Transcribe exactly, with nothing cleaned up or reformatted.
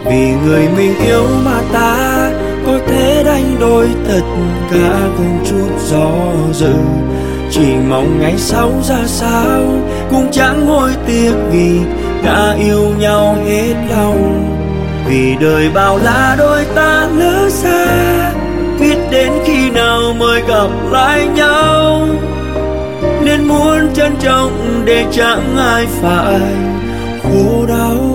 Vì người mình yêu mà ta có thể đánh đổi tất cả không chút do dự. Chỉ mong ngày sau ra sao cũng chẳng hối tiếc vì đã yêu nhau hết lòng. Vì đời bao la đôi ta lỡ xa, biết đến khi nào mới gặp lại nhau. Nên muốn trân trọng để chẳng ai phải khổ đau.